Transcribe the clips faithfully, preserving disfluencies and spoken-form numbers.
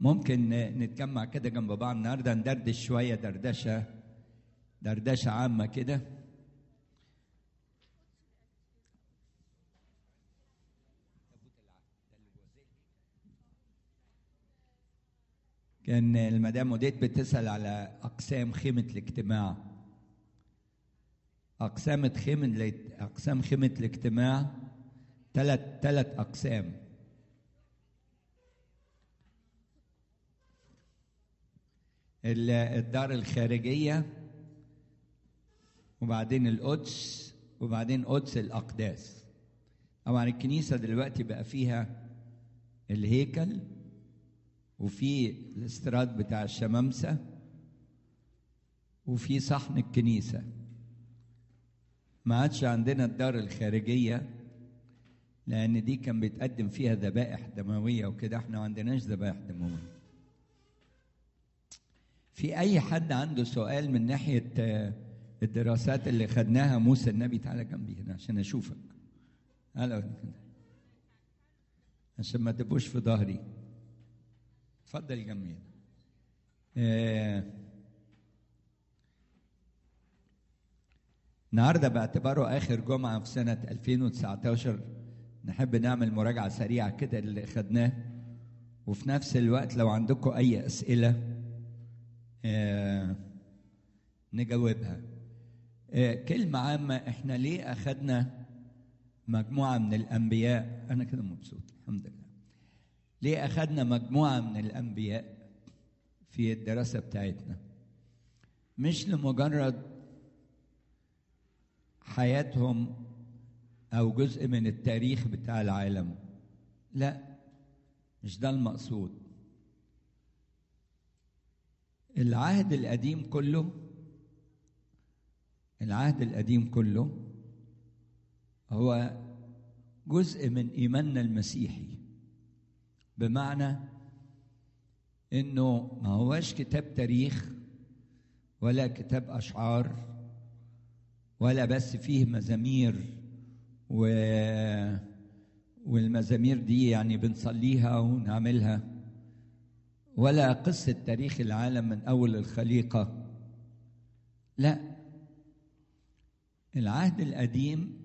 ممكن نتجمع كده جنب بعض النهارده ندردش شويه دردشه دردشه عامه كده. كان المدام وديت بتسأل على أقسام خيمة الاجتماع. أقسام خيمة أقسام خيمة الاجتماع ثلاث ثلاث أقسام. الدار الخارجية، وبعدين القدس، وبعدين قدس الأقداس. طبعا الكنيسة دلوقتي بقى فيها الهيكل، وفي الاستراد بتاع الشمامسة، وفي صحن الكنيسة. ما عادش عندنا الدار الخارجية لأن دي كان بيتقدم فيها ذبائح دموية وكده، احنا ما عندناش ذبائح دموية. في أي حد عنده سؤال من ناحية الدراسات اللي خدناها؟ موسى النبي تعالى جنبي هنا عشان أشوفك، هلا عشان ما تبقوش في ظهري. اتفضل جنبي. آه النهارده باعتباره اخر جمعه في سنه ألفين وتسعتاشر نحب نعمل مراجعه سريعه كده اللي خدناه، وفي نفس الوقت لو عندكم اي اسئله آه نجاوبها. آه كلمه عامه، احنا ليه اخدنا مجموعه من الانبياء؟ انا كده مبسوط الحمد لله. ليه أخذنا مجموعة من الأنبياء في الدراسة بتاعتنا؟ مش لمجرد حياتهم أو جزء من التاريخ بتاع العالم، لا، مش ده المقصود. العهد القديم كله العهد القديم كله هو جزء من إيماننا المسيحي، بمعنى انه ما هوش كتاب تاريخ ولا كتاب اشعار ولا بس فيه مزامير و... والمزامير دي يعني بنصليها ونعملها، ولا قصة تاريخ العالم من اول الخليقة. لا، العهد القديم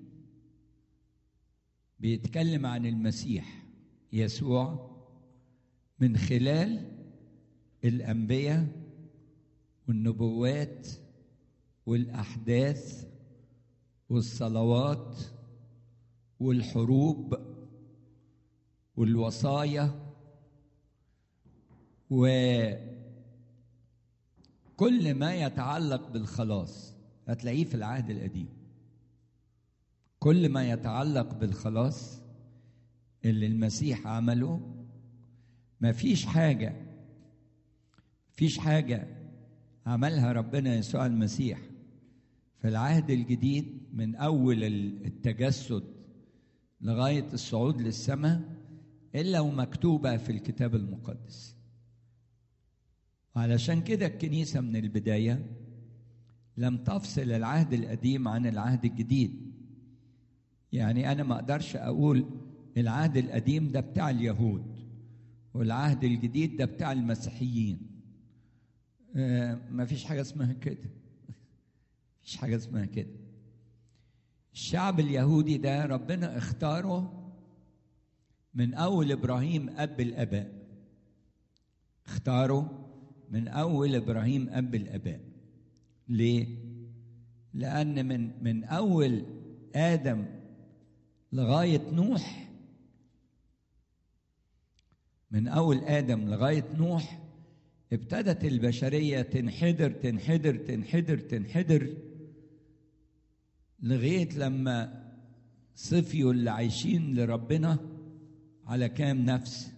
بيتكلم عن المسيح يسوع من خلال الأنبياء والنبوات والأحداث والصلوات والحروب والوصايا وكل ما يتعلق بالخلاص هتلاقيه في العهد القديم. كل ما يتعلق بالخلاص اللي المسيح عمله، ما فيش حاجة فيش حاجة عملها ربنا يسوع المسيح في العهد الجديد من أول التجسد لغاية الصعود للسماء إلا ومكتوبة في الكتاب المقدس. وعلشان كده الكنيسة من البداية لم تفصل العهد القديم عن العهد الجديد. يعني أنا ما أقدرش أقول العهد القديم ده بتاع اليهود والعهد الجديد ده بتاع المسيحيين. آه ما فيش حاجة اسمها كده. فيش حاجة اسمها كده. الشعب اليهودي ده ربنا اختاره من أول إبراهيم أب الآباء. اختاره من أول إبراهيم أب الآباء. ليه؟ لأن من من أول آدم لغاية نوح، من أول آدم لغاية نوح ابتدت البشرية تنحدر تنحدر تنحدر تنحدر لغاية لما صفيوا اللي عايشين لربنا على كام نفس؟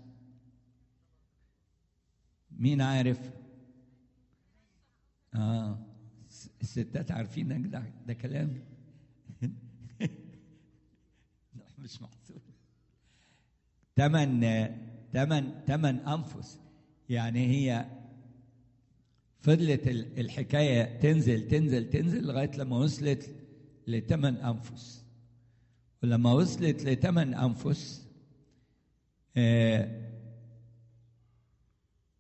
مين عارف؟ آه الستات عارفين ده, ده كلام مش محسوب. تمن تمن تمن أنفس. يعني هي فضلت الحكاية تنزل تنزل تنزل لغاية لما وصلت لتمن أنفس. ولما وصلت لتمن أنفس آه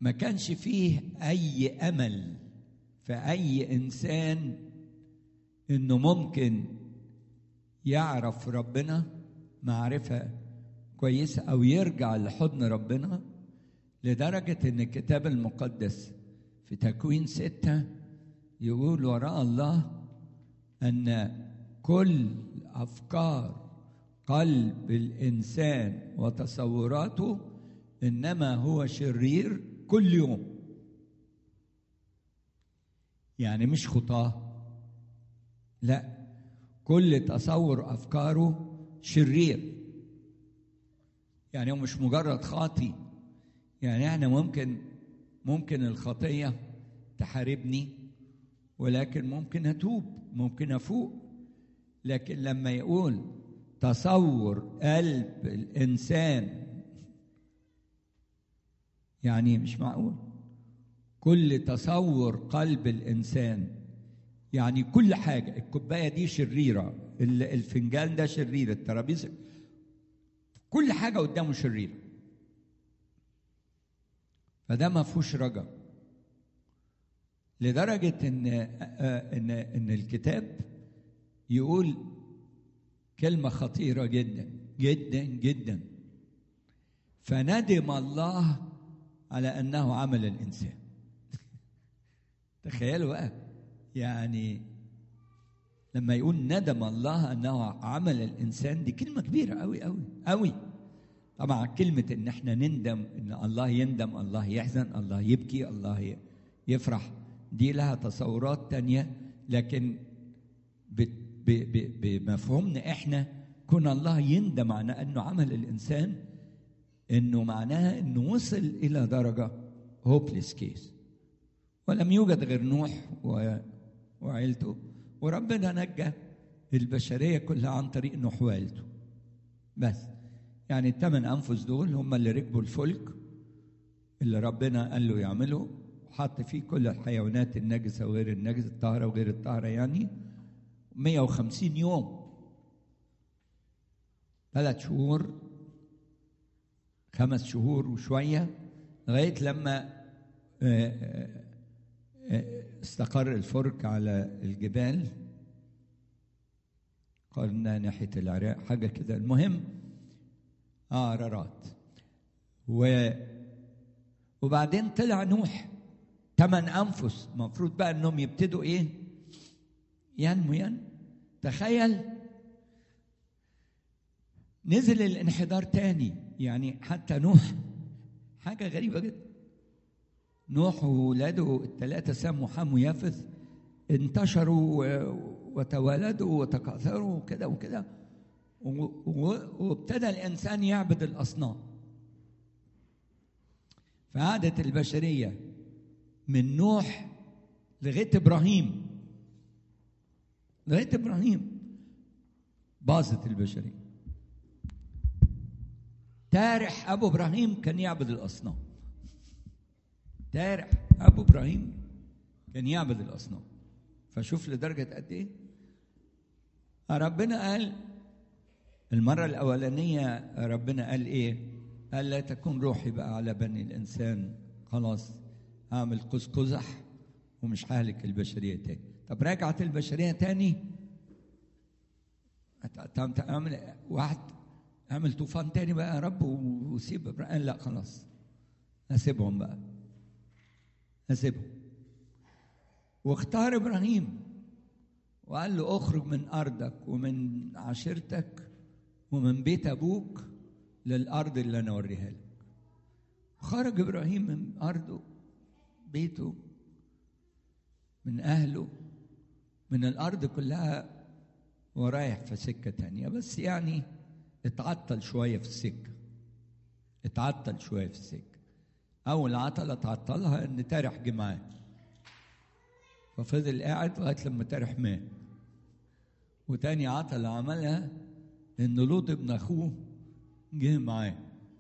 ما كانش فيه أي أمل في أي إنسان إنه ممكن يعرف ربنا معرفة كويسة أو يرجع لحضن ربنا، لدرجة إن الكتاب المقدس في تكوين ستة يقول وراء الله أن كل أفكار قلب الإنسان وتصوراته إنما هو شرير كل يوم. يعني مش خطاه، لا، كل تصور أفكاره شرير. يعني هو مش مجرد خاطي، يعني احنا ممكن ممكن الخطية تحاربني، ولكن ممكن أتوب، ممكن أفوق. لكن لما يقول تصور قلب الإنسان، يعني مش معقول. كل تصور قلب الإنسان يعني كل حاجة، الكوباية دي شريرة، الفنجان ده شرير، الترابيزة، كل حاجة قدامه شريرة. فده ما فيهوش رجا، لدرجة إن إن إن الكتاب يقول كلمة خطيرة جدا جدا جدا: فندم الله على أنه عمل الإنسان. تخيلوا بقى، يعني لما يقول ندم الله أنه عمل الإنسان، دي كلمة كبيرة أوي أوي أوي. طبعا كلمة إن إحنا نندم، إن الله يندم، الله يحزن، الله يبكي، الله يفرح، دي لها تصورات تانية. لكن بمفهومنا إحنا كون الله يندم على أنه عمل الإنسان، إنه معناها إنه وصل إلى درجة hopeless case، ولم يوجد غير نوح وعيلته، وربنا نجى البشرية كلها عن طريق نوح وعيلته بس. يعني الثمان أنفس دول هم اللي ركبوا الفلك اللي ربنا قال له يعمله، وحط فيه كل الحيوانات النجسة وغير النجسة، الطاهرة وغير الطاهرة، يعني مية وخمسين يوم، ثلاث شهور، خمس شهور وشوية، لغاية لما استقر الفلك على الجبال، قلنا ناحية العراق حاجة كده. المهم اه عرارات و وبعدين طلع نوح، ثمان أنفس، مفروض بقى انهم يبتدوا ايه؟ ينمو ينمو. تخيل نزل الانحدار تاني. يعني حتى نوح حاجة غريبة جدا، نوح وولاده الثلاثة سام وحام ويافث انتشروا وتوالدوا وتكاثروا وكده وكده، وابتدى الإنسان يعبد الأصنام. فعادت البشرية من نوح لغاية إبراهيم، لغاية إبراهيم باظت البشرية. تارح أبو إبراهيم كان يعبد الأصنام، تارح أبو إبراهيم كان يعبد الأصنام. فشوف لدرجة قد إيه. ربنا قال المرة الأولانية، ربنا قال إيه؟ قال لا تكون روحي بقى على بني الإنسان، خلاص أعمل قوس قزح ومش ههلك البشرية تاني. طب رجعت البشرية تاني، أعمل واحد، أعمل طوفان تاني بقى يا رب وسيب إبراهيم. لا خلاص أسيبهم بقى، أسيبهم. واختار إبراهيم وقال له اخرج من أرضك ومن عشيرتك ومن بيت أبوك للأرض اللي أنا أوريها لك. خرج إبراهيم من أرضه، بيته، من أهله، من الأرض كلها، ورايح في سكة تانية. بس يعني اتعطل شوية في السكة، اتعطل شوية في السكة. أول عطلة تعطلها إن تارح جه معاه، ففضل قاعد لغاية لما تارح مات. وتاني عطلة عملها إن لوط ابن أخوه جه معاه،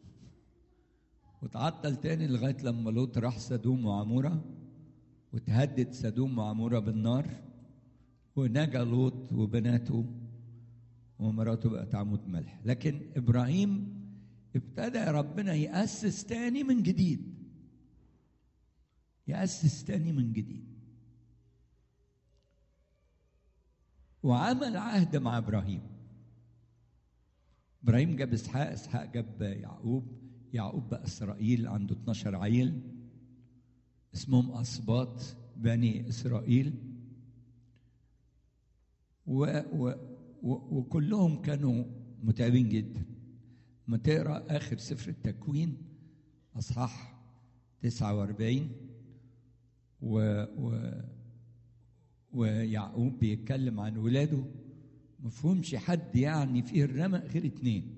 وتعطل تاني لغاية لما لوط راح سدوم وعمورة، وتهدد سدوم وعمورة بالنار، ونجا لوط وبناته ومراته بقت عمود ملح. لكن إبراهيم ابتدى ربنا يأسس تاني من جديد، يأسس تاني من جديد. وعمل عهد مع إبراهيم. إبراهيم جاب إسحاق، إسحاق جاب يعقوب، يعقوب بقى إسرائيل، عنده اتناشر عيل اسمهم أسباط بني إسرائيل. و و و وكلهم كانوا متعبين جدا. ما تقرأ آخر سفر التكوين أصحاح تسعة وأربعين و و ويعقوب بيتكلم عن ولاده، مفهومش حد يعني فيه الرمق غير اتنين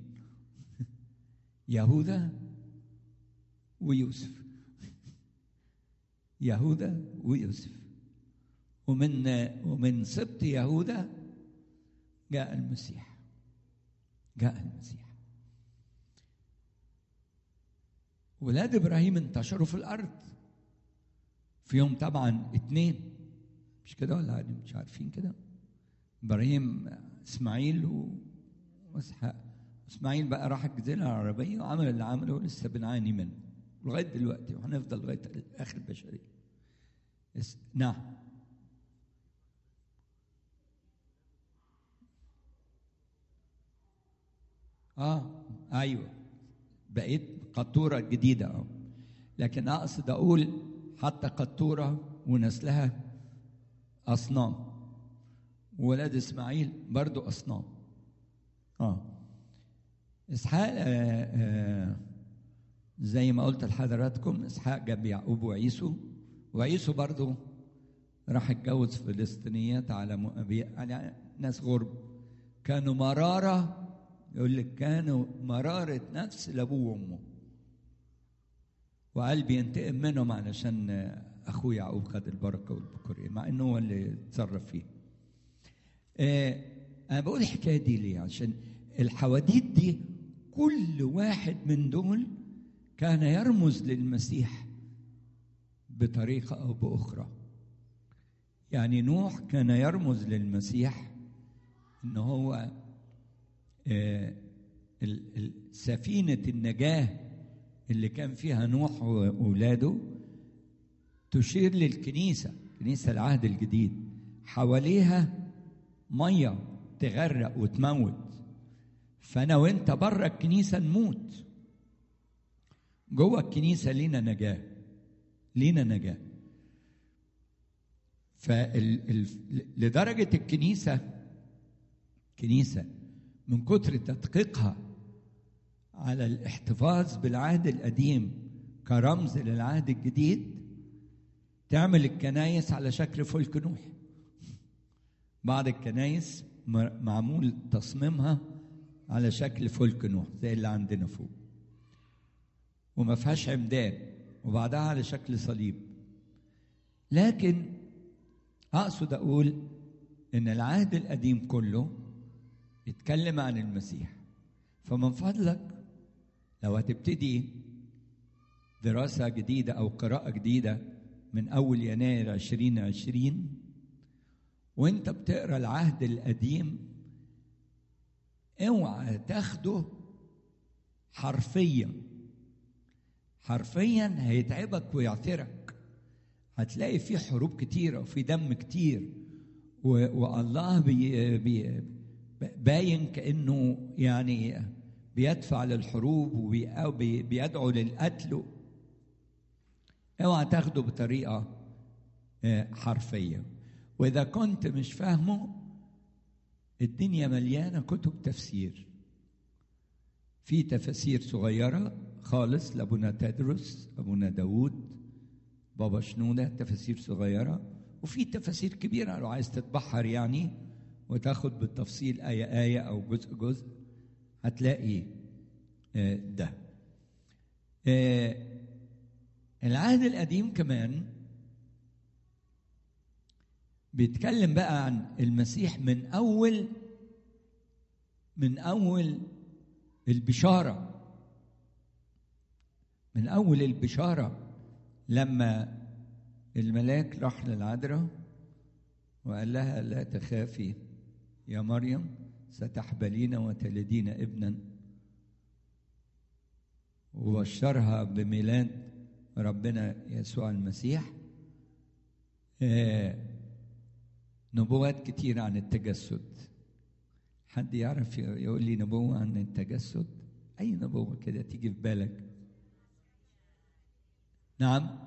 يهوذا ويوسف. يهوذا ويوسف. ومن ومن سبط يهوذا جاء المسيح. جاء المسيح. ولاد ابراهيم انتشروا في الارض. في يوم طبعا اتنين، مش كده ولا مش عارفين كده؟ ابراهيم اسماعيل واسحاق. اسماعيل بقى راح الجزيره العربيه وعمل اللي عمله، لسه بنعاني منه لغايه دلوقتي، وهنفضل لغايه اخر البشريه. نعم. اه ايوه، بقيت قطوره جديده. اه لكن اقصد اقول حتى قطوره ونسلها اصنام. ولاد اسماعيل برضو اصنام. اه اسحاق آه آه زي ما قلت لحضراتكم، اسحاق جاب يعقوب وعيسو، وعيسو برضو راح اتجوز فلسطينيات على مؤبية، على ناس غرب كانوا مراره. يقول لك كانوا مراره نفس لابوه وامه، وقال بينتقم منهم علشان اخوه يعقوب خد البركه والبكوريه، مع انه هو اللي اتصرف فيه. آه انا بقول الحكايه دي ليه؟ عشان الحواديت دي كل واحد من دول كان يرمز للمسيح بطريقه او باخرى. يعني نوح كان يرمز للمسيح، ان هو آه سفينه النجاه اللي كان فيها نوح واولاده تشير للكنيسه، كنيسه العهد الجديد، حواليها ميه تغرق وتموت، فانا وانت بره الكنيسه نموت، جوه الكنيسه لينا نجاه، لينا نجاه. فلدرجه الكنيسه كنيسه من كتر تدقيقها على الاحتفاظ بالعهد القديم كرمز للعهد الجديد تعمل الكنايس على شكل فلك نوح. بعض الكنايس معمول تصميمها على شكل فلك نوح زي اللي عندنا فوق، وما فيهاش عمدان، وبعدها على شكل صليب. لكن اقصد اقول ان العهد القديم كله يتكلم عن المسيح. فمن فضلك لو هتبتدي دراسة جديدة أو قراءة جديدة من أول يناير عشرين عشرين وانت بتقرأ العهد القديم، اوعى تاخده حرفيا. حرفيا هيتعبك ويعثرك. هتلاقي فيه حروب كتيرة وفي دم كتير، والله بي بي باين كأنه يعني بيدفع للحروب وبيدعو للقتل. اوعى تاخده بطريقة حرفية. وإذا كنت مش فاهمه، الدنيا مليانة كتب تفسير، في تفاسير صغيرة خالص لأبونا تدرس، أبونا داود، بابا شنودة، تفاسير صغيرة، وفي تفاسير كبيرة لو عايز تتبحر يعني وتاخد بالتفصيل آية آية أو جزء جزء هتلاقي ده. العهد القديم كمان بيتكلم بقى عن المسيح من أول من أول البشارة، من أول البشارة لما الملاك راح للعذراء وقال لها لا تخافي يا مريم ستحبلين وتلدين ابنا، وبشرها بميلاد ربنا يسوع المسيح. آه نبوات كتير عن التجسد. حد يعرف يقول لي نبوة عن التجسد؟ أي نبوة كده تيجي في بالك؟ نعم.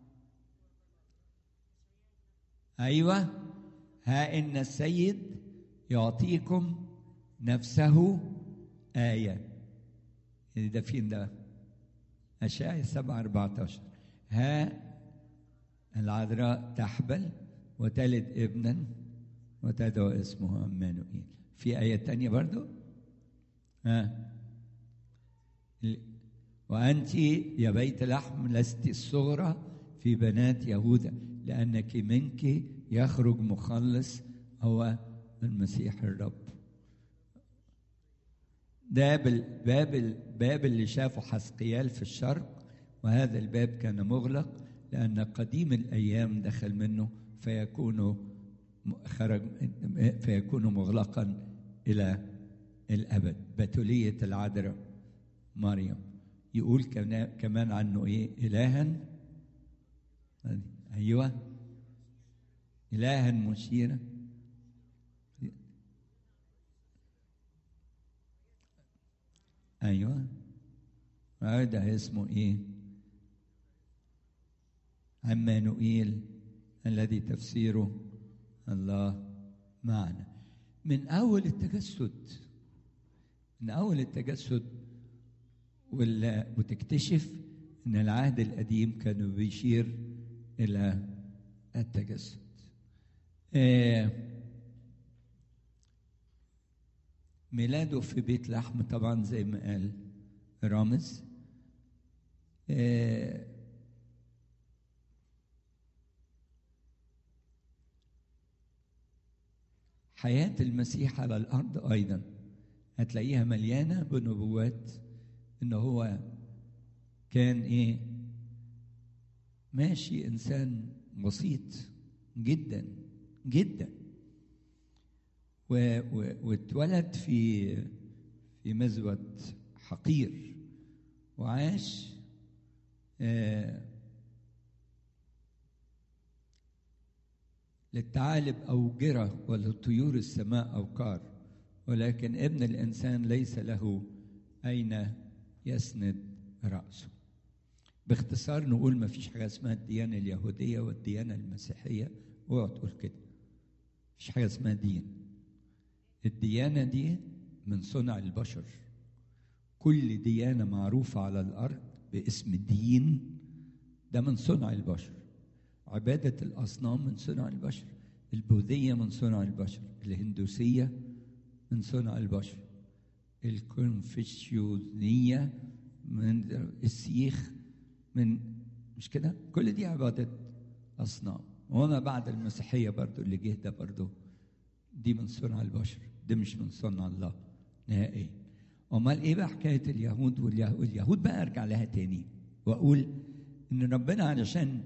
أيوة. ها إن السيد يعطيكم نفسه آية. ده فين ده؟ أشعياء سبعة أربعة عشر. ها العذراء تحبل وتلد ابنا وتدعو اسمه عمانوئيل. في آية تانية برضو. ها وأنت يا بيت لحم لست الصغرى في بنات يهوذا لأنك منك يخرج مخلص هو المسيح الرب. ده باب الباب اللي شافه حسقيال في الشرق، وهذا الباب كان مغلق لأن قديم الأيام دخل منه فيكون خرج فيكون مغلقا إلى الأبد. بتولية العذراء مريم يقول كمان عنه إيه؟ إلها. أيوة إلها مشيرا. أيوة هذا اسمه إيه؟ عمانوئيل الذي تفسيره الله معنا. من أول التجسد من أول التجسد وتكتشف أن العهد القديم كان بيشير إلى التجسد. آه ميلاده في بيت لحم طبعا زي ما قال رامز. آه حياة المسيح على الأرض أيضا هتلاقيها مليانة بنبوات إنه هو كان إيه؟ ماشي إنسان بسيط جدا جدا، واتولد في في مزود حقير وعاش آه للثعالب أوجرة ولطيور السماء أوقار، ولكن ابن الإنسان ليس له أين يسند رأسه. باختصار نقول ما فيش حاجة اسمها الديانة اليهودية والديانة المسيحية. اوعى تقول كده، مفيش حاجة اسمها دين. الديانة دي من صنع البشر. كل ديانة معروفة على الأرض باسم دين ده من صنع البشر. عبادة الأصنام من صنع البشر، البوذية من صنع البشر، الهندوسية من صنع البشر، الكونفوشيوسية من السيخ من مش كده؟ كل دي عبادة أصنام. وما بعد المسيحية برضو اللي جه ده برضو دي من صنع البشر، دي مش من صنع الله نهائيا. أمال إيه بقى حكاية اليهود واليهود؟ اليهود بقى أرجع لها تاني وأقول إن ربنا علشان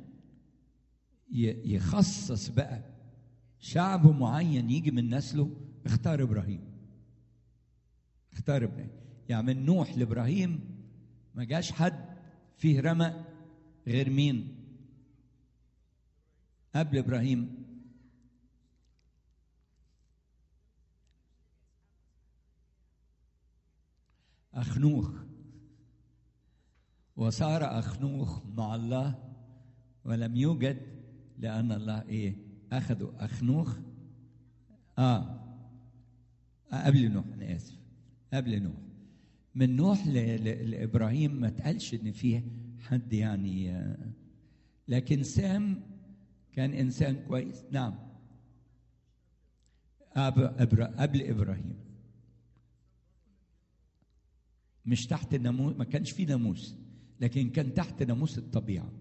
يخصص بقى شعب معين يجي من نسله اختار إبراهيم. اختار إبراهيم يعني من نوح لإبراهيم ما جاش حد فيه رمى غير مين قبل إبراهيم؟ أخنوخ. وصار أخنوخ مع الله ولم يوجد لأن الله إيه؟ أخذوا أخنوخ آه قبل نوح. أنا آسف قبل نوح. من نوح لإبراهيم ما تقالش إن فيه حد يعني آه. لكن سام كان إنسان كويس. نعم قبل إبراهيم مش تحت الناموس، ما كانش فيه ناموس لكن كان تحت ناموس الطبيعة.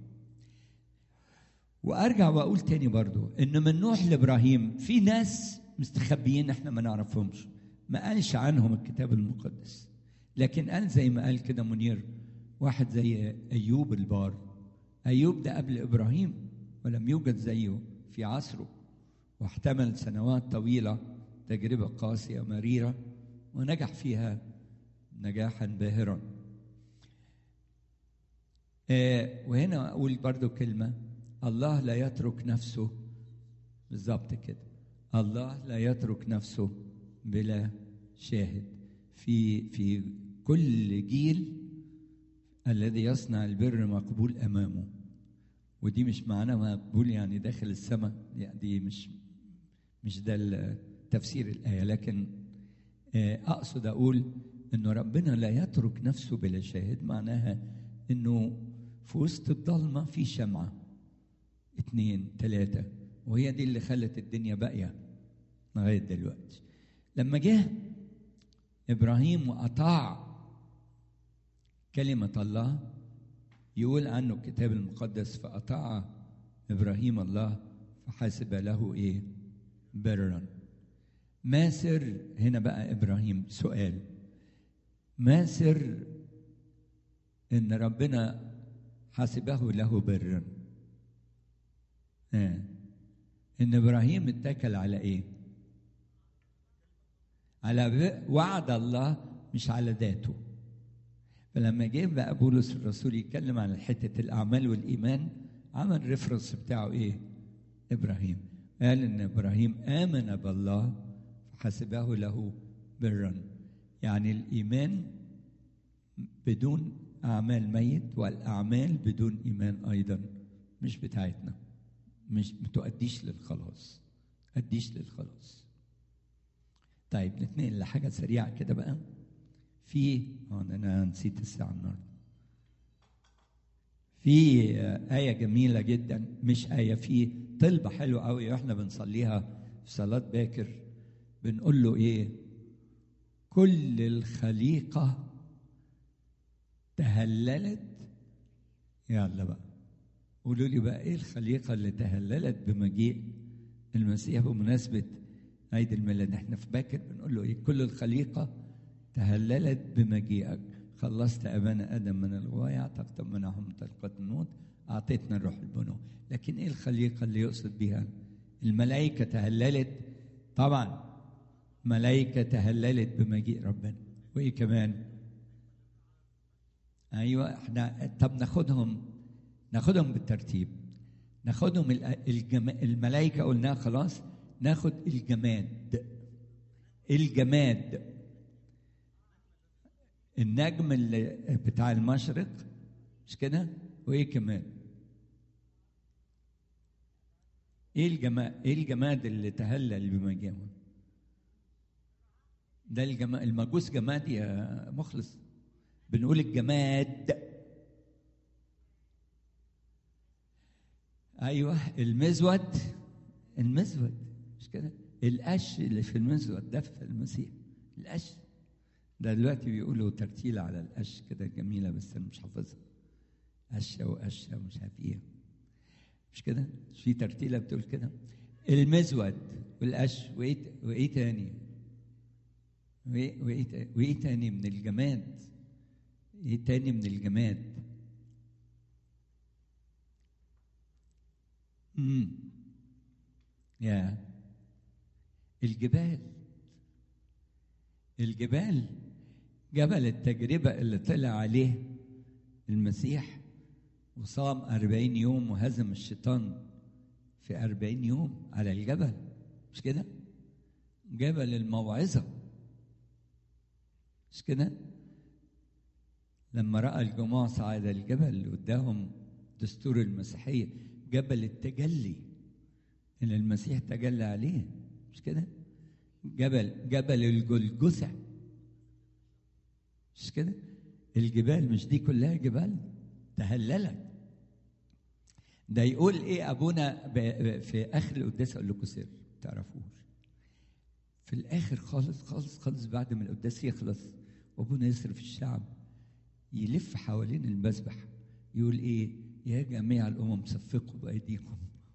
وأرجع وأقول تاني برضو إن من نوح لإبراهيم في ناس مستخبيين إحنا ما نعرفهمش، ما قالش عنهم الكتاب المقدس، لكن قال زي ما قال كده منير واحد زي أيوب البار. أيوب ده قبل إبراهيم ولم يوجد زيه في عصره، واحتمل سنوات طويلة تجربة قاسية مريرة ونجح فيها نجاحا باهرا. آه وهنا اقول برضو كلمه، الله لا يترك نفسه، بالظبط كده، الله لا يترك نفسه بلا شاهد. في في كل جيل الذي يصنع البر مقبول امامه. ودي مش معناه مقبول يعني داخل السماء، يعني دي مش مش ده تفسير الايه، لكن اقصد اقول انه ربنا لا يترك نفسه بلا شاهد. معناها انه في وسط الضلمه في شمعه، اتنين تلاته، وهي دي اللي خلت الدنيا باقيه لغايه دلوقتي. لما جه ابراهيم واطاع كلمه الله، يقول عنه الكتاب المقدس فاطاع ابراهيم الله فحسب له ايه؟ برا. ما سر هنا بقى ابراهيم؟ سؤال، ما سر ان ربنا حسبه له برا؟ آه. ان ابراهيم اتكل على ايه؟ على وعد الله مش على ذاته. فلما جه بقى بولس الرسول يتكلم عن حته الاعمال والايمان، عمل ريفرنس بتاعه ايه؟ ابراهيم. قال ان ابراهيم امن بالله فحسبه له برا. يعني الايمان بدون اعمال ميت، والاعمال بدون ايمان ايضا مش بتاعتنا، مش بتؤديش للخلاص، تؤديش للخلاص. طيب نتنقل لحاجه سريعه كده بقى. في انا نسيت الساعه النهارده. في آية جميلة جدا، مش آية، في طلبة حلوة قوي احنا بنصليها في صلاة باكر. بنقول له ايه؟ كل الخليقة تهللت. يلا بقى قولوا لي بقى ايه الخليقة اللي تهللت بمجيء المسيح بمناسبة عيد الميلاد؟ احنا في باكر بنقول له ايه؟ كل الخليقة تهللت بمجيئك، خلصت ابانا ادم من الغوايه، اعتقت منهم طلقه الموت، اعطيتنا الروح البنو. لكن ايه الخليقه اللي يقصد بها؟ الملائكه تهللت طبعا، ملائكه تهللت بمجيء ربنا. وايه كمان؟ ايوه احنا طب ناخدهم ناخدهم بالترتيب. ناخدهم الجم... الملائكه قلناها خلاص، ناخد الجماد. الجماد النجم اللي بتاع المشرق، مش كده؟ وايه كمان؟ ايه الجماد؟ ايه الجماد اللي تهلل بمجيئه؟ ده الجماد. المجوس جماد يا مخلص، بنقول الجماد. ايوه المزود، المزود مش كده؟ القش اللي في المزود ده في المسيح، القش ده دلوقتي بيقولوا ترتيل على القش كده جميله، بس انا مش حافظها. قشه وقشه ومش عارف ايه، مش كده؟ في ترتيله بتقول كده. المزود والقش، وايه وايه تاني؟ وايه وايه وايه تاني من الجماد؟ ايه تاني من الجماد؟ امم يا الجبال. الجبال، جبل التجربة اللي طلع عليه المسيح وصام أربعين يوم وهزم الشيطان في أربعين يوم على الجبل، مش كده؟ جبل الموعظة، مش كده؟ لما رأى الجموع صعد الجبل اللي قدامهم دستور المسيحية، جبل التجلي اللي المسيح تجلى عليه، مش كده؟ جبل جبل الجلجثة، مش كده؟ الجبال مش دي كلها جبال تهللت؟ ده يقول ايه ابونا في اخر القداس؟ اقول لكم سر ما تعرفوش. في الاخر خالص خالص خالص بعد ما القداس يخلص وابونا يصرف الشعب، يلف حوالين المذبح يقول ايه؟ يا جميع الامم صفقوا بايديكم.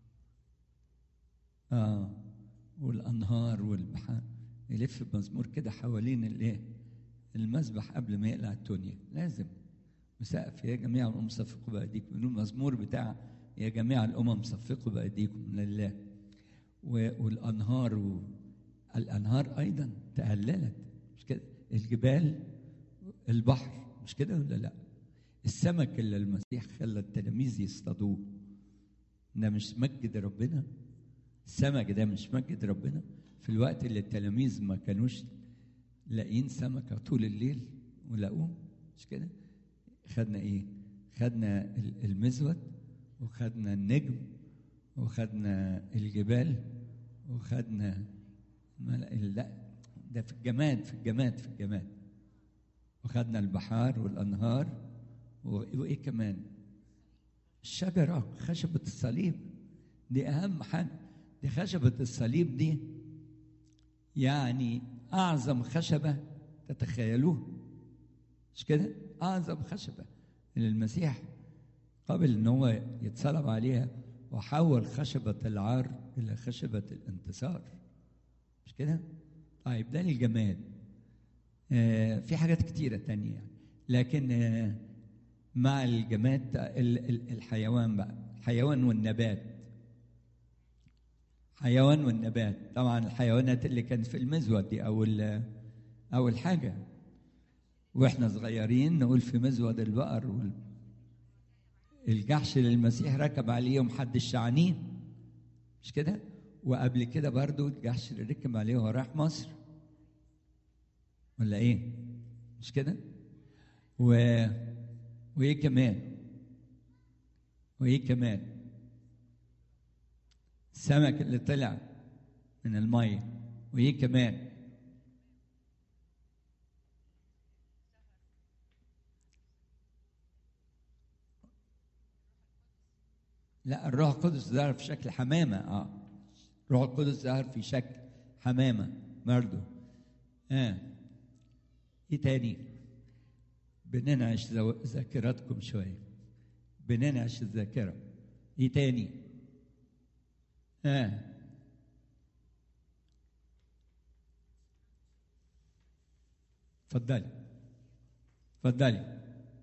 اه والانهار والبحار، يلف بمزمور كده حوالين الايه؟ المذبح قبل ما يقلع التونيا، لازم وسقف يا جميع الامم صفقوا بايديكم. يقول المزمور بتاع يا جميع الامم صفقوا بايديكم لله. والانهار و... الانهار ايضا تهللت، مش كده؟ الجبال، البحر، مش كده ولا لا؟ السمك اللي المسيح خلى التلاميذ يصطادوه ده مش مجد ربنا؟ السمك ده مش مجد ربنا؟ في الوقت اللي التلاميذ ما كانوش لاقيين سمكة طول الليل ولقوه، مش كده؟ خدنا ايه؟ خدنا المزود، وخدنا النجم، وخدنا الجبال، وخدنا لا ده في الجماد في الجماد في الجماد وخدنا البحار والأنهار، وإيه كمان؟ الشجرة، خشبة الصليب دي أهم حاجة. دي خشبة الصليب دي يعني أعظم خشبة تتخيلوها، مش كده؟ أعظم خشبة اللي المسيح قبل إن هو يتصلب عليها، وحول خشبة العار إلى خشبة الانتصار، مش كده؟ طيب ده الجماد. آه في حاجات كتيرة تانية يعني، لكن آه مع الجماد الحيوان بقى، الحيوان والنبات. حيوان والنبات، طبعا الحيوانات اللي كانت في المزود دي أول أول حاجة، وإحنا صغيرين نقول في مزود البقر الجحش اللي المسيح ركب عليه يوم حد الشعانين، مش كده؟ وقبل كده برضو الجحش اللي ركب عليه وهو رايح مصر، ولا إيه؟ مش كده؟ و... وإيه كمان؟ وإيه كمان؟ السمك اللي طلع من المية، وإيه كمان؟ لا، الروح القدس ظهر في شكل حمامة. اه الروح القدس ظهر في شكل حمامة برضه. اه ايه تاني؟ بننعش ذاكرتكم شوية، بننعش الذاكرة. ايه تاني؟ اه اتفضلي اتفضلي.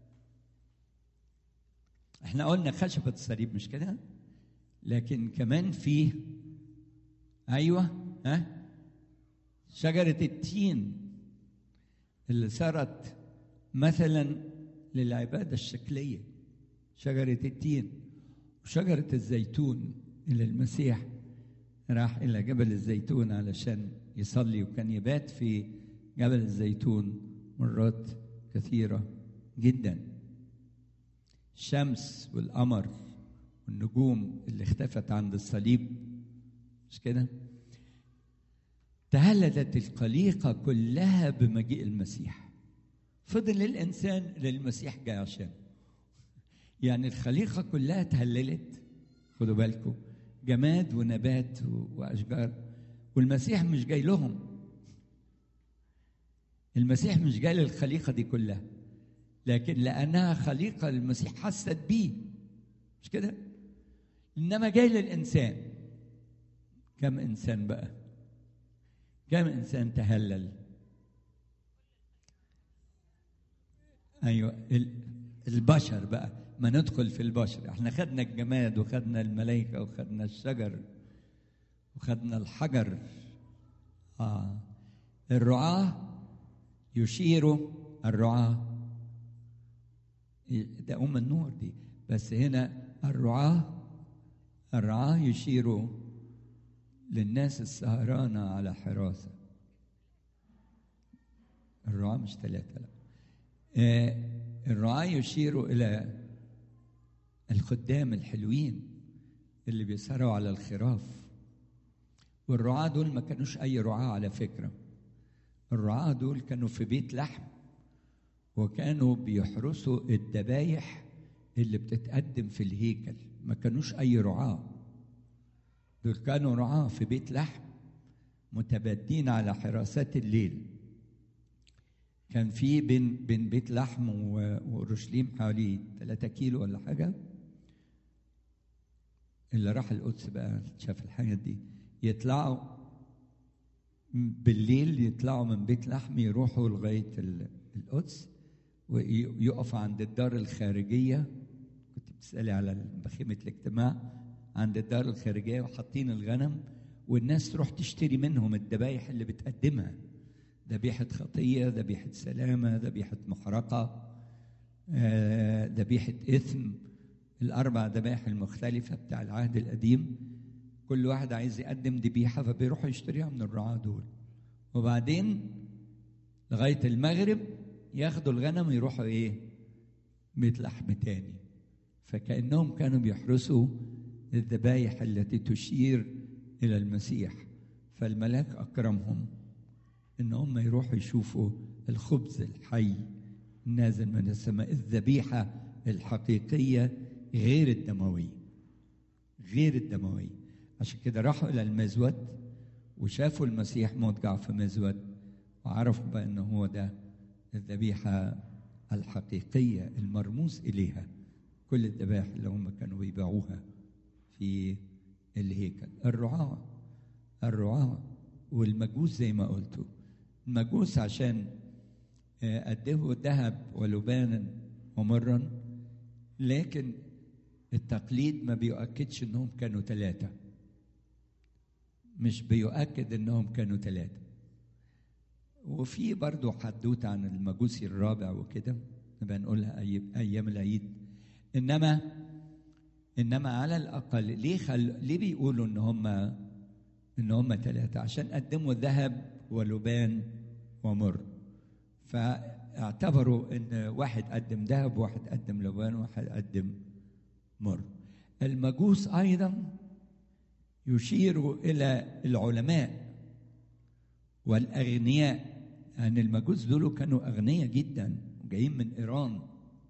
احنا قلنا خشبة الصليب، مش كده؟ لكن كمان فيه ايوه ها شجرة التين اللي صارت مثلا للعبادة الشكلية، شجرة التين. وشجرة الزيتون اللي المسيح راح إلى جبل الزيتون علشان يصلي، وكان يبات في جبل الزيتون مرات كثيرة جدا. الشمس والقمر والنجوم اللي اختفت عند الصليب، مش كده؟ تهللت الخليقة كلها بمجيء المسيح. فضل الإنسان اللي المسيح جاي عشان، يعني الخليقة كلها تهللت. خدوا بالكم، جماد ونبات وأشجار، والمسيح مش جاي لهم. المسيح مش جاي للخليقة دي كلها، لكن لأنها خليقة المسيح حست بيه، مش كده؟ إنما جاي للإنسان. كم إنسان بقى؟ كم إنسان تهلل؟ أيوة البشر بقى، ما ندخل في البشر. احنا خدنا الجماد وخدنا الملائكة وخدنا الشجر وخدنا الحجر. آه. الرعاة يشيروا، الرعاة ده أم النور دي، بس هنا الرعاة الرعاة يشيروا للناس السهرانة على حراسة. الرعاة مش ثلاثة، لا. آه الرعاة يشيروا إلى الخدام الحلوين اللي بيسهروا على الخراف. والرعاة دول ما كانوش أي رعاة على فكرة، الرعاة دول كانوا في بيت لحم، وكانوا بيحرسوا الذبايح اللي بتتقدم في الهيكل. ما كانوش أي رعاة، دول كانوا رعاة في بيت لحم متبادين على حراسات الليل. كان في بين بين بيت لحم وأورشليم حوالي ثلاثة كيلو ولا حاجة. اللي راح القدس بقى شاف الحاجات دي، يطلعوا بالليل، يطلعوا من بيت لحم يروحوا لغاية القدس، ويقف عند الدار الخارجية. كنت بتسألي على بخيمة الاجتماع، عند الدار الخارجية وحاطين الغنم، والناس تروح تشتري منهم الذبايح اللي بتقدمها، ذبيحة خطية، ذبيحة سلامة، ذبيحة محرقة، ذبيحة إثم، الأربع ذبائح المختلفة بتاع العهد القديم، كل واحد عايز يقدم ذبيحة فبيروحوا يشتريها من الرعاة دول، وبعدين لغاية المغرب ياخدوا الغنم ويروحوا إيه؟ بيت لحم تاني. فكأنهم كانوا بيحرسوا الذبائح التي تشير إلى المسيح. فالملاك أكرمهم إن هم يروحوا يشوفوا الخبز الحي نازل من السماء، الذبيحة الحقيقية غير الدموية، غير الدموية. عشان كده راحوا إلى المزود وشافوا المسيح مضجع في مزود، وعرفوا بأنه هو ده الذبيحة الحقيقية المرموز إليها كل الذبائح اللي هم كانوا بيبيعوها في الهيكل. الرعاة الرعاة والمجوس زي ما قلتوا، المجوس عشان قدموا ذهب ولبانا ومرا، لكن التقليد ما بيؤكدش انهم كانوا ثلاثة، مش بيؤكد انهم كانوا ثلاثة. وفي برضو حدوته عن المجوسي الرابع وكده نبقى نقولها ايام العيد. انما انما على الاقل ليه خل... ليه بيقولوا ان هم ان هم ثلاثة؟ عشان قدموا ذهب ولبان ومر، فاعتبروا ان واحد قدم ذهب وواحد قدم لبان وواحد قدم مر. المجوس ايضا يشير الى العلماء والاغنياء، ان يعني المجوس دول كانوا اغنياء جدا وجايين من ايران،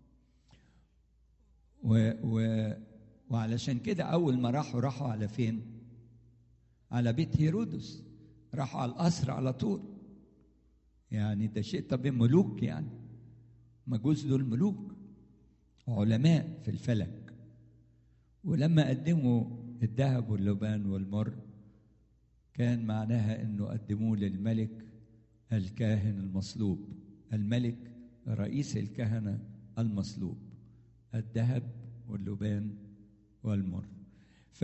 و, و وعلشان كده اول ما راحوا راحوا على فين؟ على بيت هيرودس، راحوا على القصر على طول. يعني ده شيء طبيعي، ملوك يعني، مجوس دول ملوك علماء في الفلك. ولما قدموا الذهب واللبان والمر كان معناها انه قدموه للملك الكاهن المصلوب، الملك رئيس الكهنة المصلوب، الذهب واللبان والمر. ف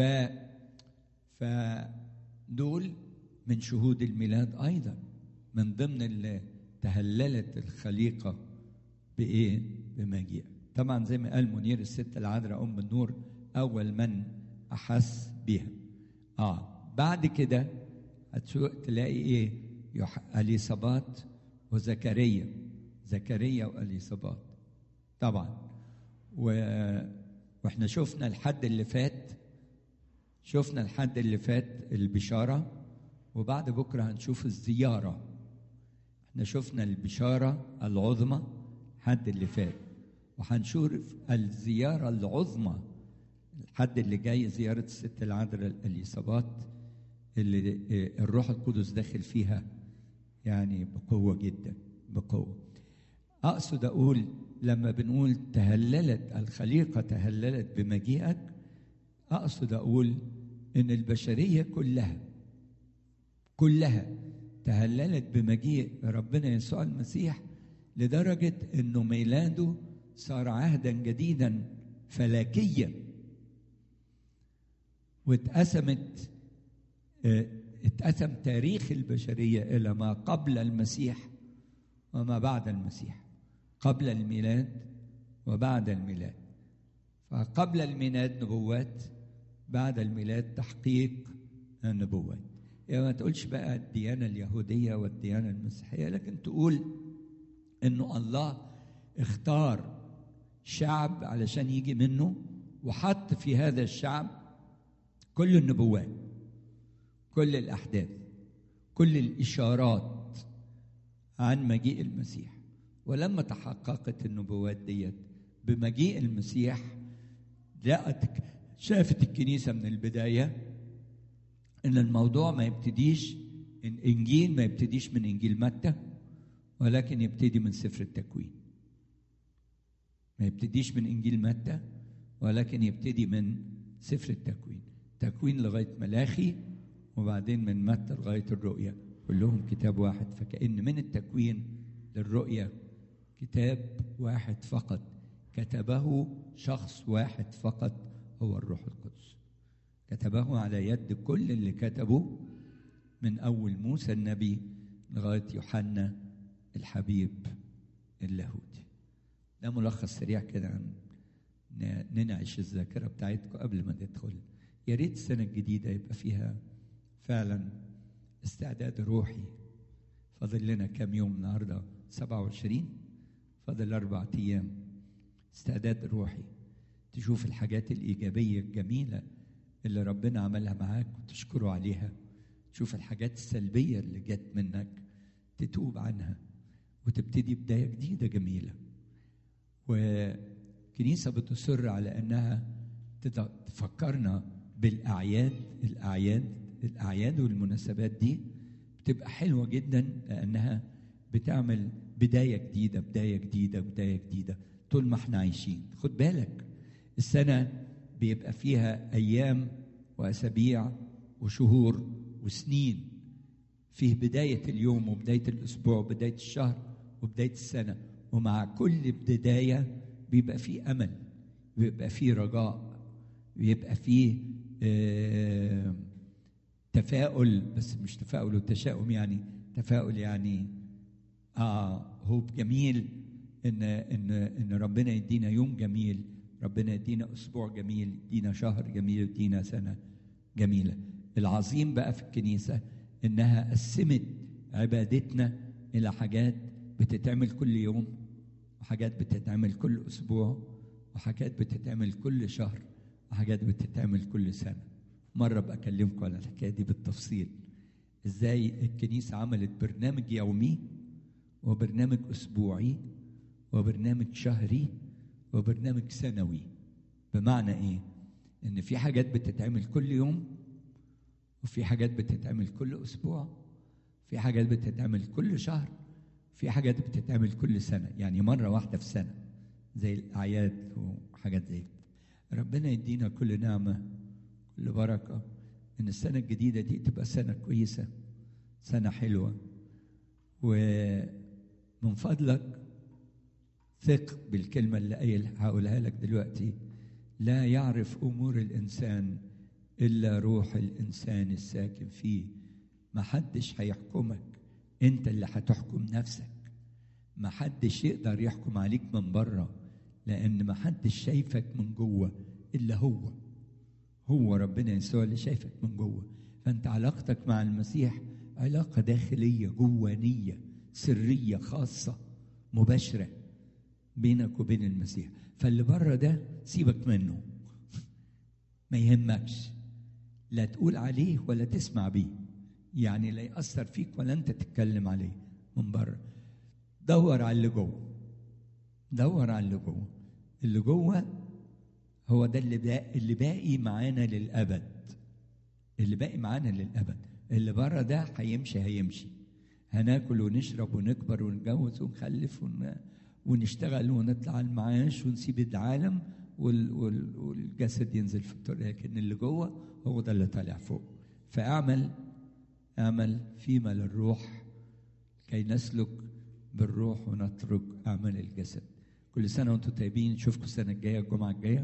فدول من شهود الميلاد ايضا، من ضمن اللي تهللت الخليقة بايه؟ بمجيء. طبعا زي ما قال منير، الست العذراء ام النور اول من احس بها. اه بعد كده تلاقي ايه؟ اليصابات وزكريا، زكريا واليصابات طبعا. و... واحنا شفنا الحد اللي فات، شفنا الحد اللي فات البشارة، وبعد بكرة هنشوف الزيارة. احنا شفنا البشارة العظمى الحد اللي فات، وهنشوف الزيارة العظمى الحد اللي جاي، زيارة الست العذراء اليصابات اللي الروح القدس داخل فيها يعني بقوة جدا، بقوة. أقصد أقول لما بنقول تهللت الخليقة، تهللت بمجيئك، أقصد أقول إن البشرية كلها كلها تهللت بمجيء ربنا يسوع المسيح، لدرجة إنه ميلاده صار عهدا جديدا فلكيا، واتقسمت اتقسم تاريخ البشرية إلى ما قبل المسيح وما بعد المسيح، قبل الميلاد وبعد الميلاد. فقبل الميلاد نبوات، بعد الميلاد تحقيق النبوات. يعني ما تقولش بقى الديانة اليهودية والديانة المسيحية، لكن تقول إنه الله اختار شعب علشان يجي منه، وحط في هذا الشعب كل النبوات، كل الأحداث، كل الإشارات عن مجيء المسيح. ولما تحققت النبوات ديت بمجيء المسيح، لقت شافت الكنيسة من البداية إن الموضوع ما يبتديش، الإنجيل ما يبتديش من إنجيل متى، ولكن يبتدي من سفر التكوين. ما يبتديش من إنجيل متى، ولكن يبتدي من سفر التكوين، تكوين لغاية ملاخي، وبعدين من متى لغاية الرؤيا، كلهم كتاب واحد. فكأن من التكوين للرؤيا كتاب واحد فقط، كتبه شخص واحد فقط، هو الروح القدس. كتبه على يد كل اللي كتبوا، من أول موسى النبي لغاية يوحنا الحبيب اللاهوتي. ده ملخص سريع كده عن ننعش الذاكرة بتاعتكم قبل ما ندخل. يا ريت السنة الجديدة يبقى فيها فعلا استعداد روحي. فاضل لنا كام يوم النهارده؟ سبعة وعشرين، فاضل أربع أيام. استعداد روحي تشوف الحاجات الإيجابية الجميلة اللي ربنا عملها معاك وتشكره عليها. تشوف الحاجات السلبية اللي جت منك تتوب عنها وتبتدي بداية جديدة جميلة. وكنيسة بتصر على أنها تفكرنا بالأعياد. الأعياد الأعياد والمناسبات دي بتبقى حلوة جدا لأنها بتعمل بداية جديدة بداية جديدة بداية جديدة طول ما احنا عايشين. خد بالك السنة بيبقى فيها أيام وأسابيع وشهور وسنين. فيه بداية اليوم وبداية الأسبوع وبداية الشهر وبداية السنة، ومع كل بداية بيبقى فيه أمل، بيبقى فيه رجاء، بيبقى فيه آه تفاؤل. بس مش تفاؤل وتشاؤم، يعني تفاؤل يعني آه هوب جميل إن إن إن ربنا يدينا يوم جميل، ربنا يدينا أسبوع جميل، يدينا شهر جميل، يدينا سنة جميلة. العظيم بقى في الكنيسة إنها قسمت عبادتنا إلى حاجات بتتعمل كل يوم، وحاجات بتتعمل كل أسبوع، وحاجات بتتعمل كل شهر، وحاجات بتتعمل كل سنة. مرة بقى أكلمكم على الحكاية دي بالتفصيل، إزاي الكنيسة عملت برنامج يومي وبرنامج أسبوعي وبرنامج شهري وبرنامج سنوي. بمعنى إيه؟ إن في حاجات بتتعمل كل يوم، وفي حاجات بتتعمل كل أسبوع، في حاجات بتتعمل كل شهر، في حاجات بتتعمل كل سنة، يعني مرة واحدة في سنة زي الأعياد وحاجات زي. ربنا يدينا كل نعمة كل بركة إن السنة الجديدة دي تبقى سنة كويسة، سنة حلوة. ومن فضلك ثق بالكلمة اللي هقولها لك دلوقتي: لا يعرف أمور الإنسان إلا روح الإنسان الساكن فيه. ما حدش هيحكمك، أنت اللي هتحكم نفسك. ما حدش يقدر يحكم عليك من بره، لأن ما حدش شايفك من جوه إلا هو هو ربنا يسوع اللي شايفك من جوه. فأنت علاقتك مع المسيح علاقة داخلية جوانية سرية خاصة مباشرة بينك وبين المسيح. فاللي بره ده سيبك منه، ما يهمكش، لا تقول عليه ولا تسمع بيه، يعني لا يأثر فيك ولا أنت تتكلم عليه من بره. دور على اللي جوه، دور على اللي جوه. اللي جوه هو ده اللي باقي اللي باقي معانا للأبد، اللي باقي معانا للأبد. اللي بره ده هيمشي هيمشي، هناكل ونشرب ونكبر ونتجوز ونخلف ون... ونشتغل ونطلع المعاش ونسيب العالم وال... وال... والجسد ينزل في الطريق، لكن اللي جوه هو ده اللي طالع فوق. فاعمل اعمل فيما للروح كي نسلك بالروح ونترك اعمال الجسد. كل سنه وانتم طيبين، نشوفكم السنه الجايه الجمعه الجايه.